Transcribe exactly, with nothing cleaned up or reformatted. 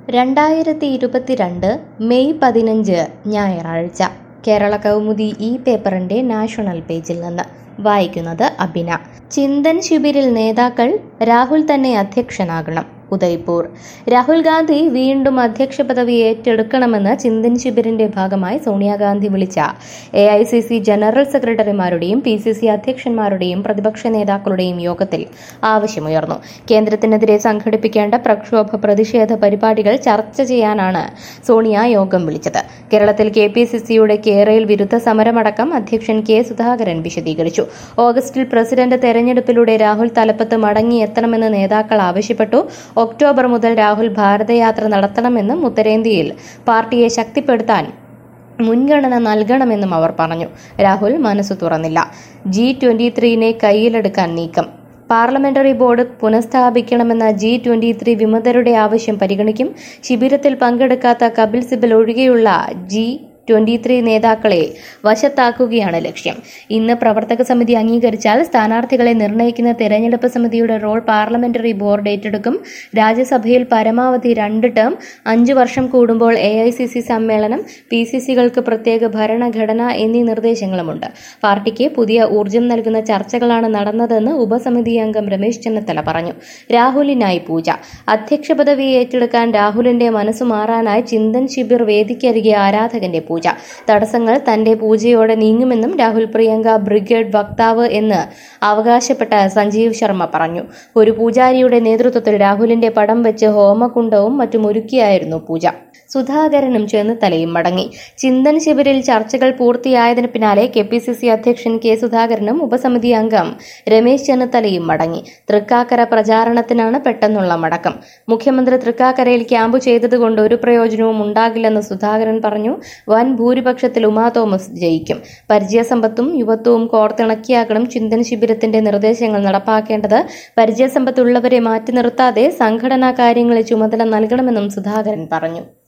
രണ്ടായിരത്തി ഇരുപത്തിരണ്ട് മെയ് പതിനഞ്ച് ഞായറാഴ്ച കേരള കൗമുദി ഈ പേപ്പറിന്റെ നാഷണൽ പേജിൽ നിന്ന് വായിക്കുന്നത് അബിന. ചിന്തൻ ശിബിരിൽ നേതാക്കൾ, രാഹുൽ തന്നെ അധ്യക്ഷനാകണം. ഉദയ്പൂർ. രാഹുൽ ഗാന്ധി വീണ്ടും അധ്യക്ഷ പദവി ഏറ്റെടുക്കണമെന്ന് ചിന്തൻ ശിബിരിന്റെ ഭാഗമായി സോണിയാഗാന്ധി വിളിച്ച A I C C general സെക്രട്ടറിമാരുടെയും പി സി സി അധ്യക്ഷന്മാരുടെയും പ്രതിപക്ഷ നേതാക്കളുടെയും യോഗത്തിൽ ആവശ്യമുയർന്നു. കേന്ദ്രത്തിനെതിരെ സംഘടിപ്പിക്കേണ്ട പ്രക്ഷോഭ പ്രതിഷേധ പരിപാടികൾ ചർച്ച ചെയ്യാനാണ് സോണിയ യോഗം വിളിച്ചത്. കേരളത്തിൽ കെ പി സി സിയുടെ കേരയിൽ വിരുദ്ധ സമരമടക്കം അധ്യക്ഷൻ കെ സുധാകരൻ വിശദീകരിച്ചു. ഓഗസ്റ്റിൽ പ്രസിഡന്റ് തെരഞ്ഞെടുപ്പിലൂടെ രാഹുൽ തലപ്പത്ത് മടങ്ങിയെത്തണമെന്ന് നേതാക്കൾ ആവശ്യപ്പെട്ടു. ഒക്ടോബർ മുതൽ രാഹുൽ ഭാരതയാത്ര നടത്തണമെന്നും ഉത്തരേന്ത്യയിൽ പാർട്ടിയെ ശക്തിപ്പെടുത്താൻ മുൻഗണന നൽകണമെന്നും അവർ പറഞ്ഞു. രാഹുൽ മനസ്സു തുറന്നില്ല. ജി ട്വന്റി ത്രീനെ കയ്യിലെടുക്കാൻ നീക്കം. പാർലമെന്ററി ബോർഡ് പുനഃസ്ഥാപിക്കണമെന്ന ജി ട്വന്റി ത്രീ വിമതരുടെ ആവശ്യം പരിഗണിക്കും. ശിബിരത്തിൽ പങ്കെടുക്കാത്ത കപിൽ സിബൽ ഒഴികെയുള്ള ജി ട്വന്റി ത്രീ നേതാക്കളെ വശത്താക്കുകയാണ് ലക്ഷ്യം. ഇന്ന് പ്രവർത്തക സമിതി അംഗീകരിച്ചാൽ സ്ഥാനാർത്ഥികളെ നിർണ്ണയിക്കുന്ന തെരഞ്ഞെടുപ്പ് സമിതിയുടെ റോൾ പാർലമെന്ററി ബോർഡ് ഏറ്റെടുക്കും. രാജ്യസഭയിൽ പരമാവധി രണ്ട് ടേം, അഞ്ചു വർഷം കൂടുമ്പോൾ എ ഐ സി സി സമ്മേളനം, പി സി സികൾക്ക് പ്രത്യേക ഭരണഘടന എന്നീ നിർദ്ദേശങ്ങളുമുണ്ട്. പാർട്ടിക്ക് പുതിയ ഊർജം നൽകുന്ന ചർച്ചകളാണ് നടന്നതെന്ന് ഉപസമിതി അംഗം രമേശ് ചെന്നിത്തല പറഞ്ഞു. രാഹുലിനായി പൂജ. അധ്യക്ഷ പദവി ഏറ്റെടുക്കാൻ രാഹുലിന്റെ മനസ്സു മാറാനായി ചിന്തൻ ശിബിർ വേദിക്കരികെ ആരാധകന്റെ പൂജ. തടസ്സങ്ങൾ തന്റെ പൂജയോടെ നീങ്ങുമെന്നും രാഹുൽ പ്രിയങ്ക ബ്രിഗേഡ് വക്താവ് എന്ന് അവകാശപ്പെട്ട സഞ്ജീവ് ശർമ്മ പറഞ്ഞു. ഒരു പൂജാരിയുടെ നേതൃത്വത്തിൽ രാഹുലിന്റെ പടം വെച്ച് ഹോമകുണ്ഡവും മറ്റും ഒരുക്കിയായിരുന്നു പൂജ. സുധാകരനും ചെന്നിത്തലയും മടങ്ങി. ചിന്തൻ ശിബിരിൽ ചർച്ചകൾ പൂർത്തിയായതിന് പിന്നാലെ കെ പി സി സി അധ്യക്ഷൻ കെ സുധാകരനും ഉപസമിതി അംഗം രമേശ് ചെന്നിത്തലയും മടങ്ങി. തൃക്കാക്കര പ്രചാരണത്തിനാണ് പെട്ടെന്നുള്ള മടക്കം. മുഖ്യമന്ത്രി തൃക്കാക്കരയിൽ ക്യാമ്പ് ചെയ്തതുകൊണ്ട് ഒരു പ്രയോജനവും ഉണ്ടാകില്ലെന്ന് സുധാകരൻ പറഞ്ഞു. വൻ ഭൂരിപക്ഷത്തിൽ ഉമാ തോമസ് ജയിക്കും. പരിചയസമ്പത്തും യുവത്വവും കോർത്തിണക്കിയാകണം ചിന്തൻ ശിബിരത്തിന്റെ നിർദ്ദേശങ്ങൾ നടപ്പാക്കേണ്ടത്. പരിചയസമ്പത്തുള്ളവരെ മാറ്റി നിർത്താതെ സംഘടനാ കാര്യങ്ങളിൽ ചുമതല നൽകണമെന്നും സുധാകരൻ പറഞ്ഞു.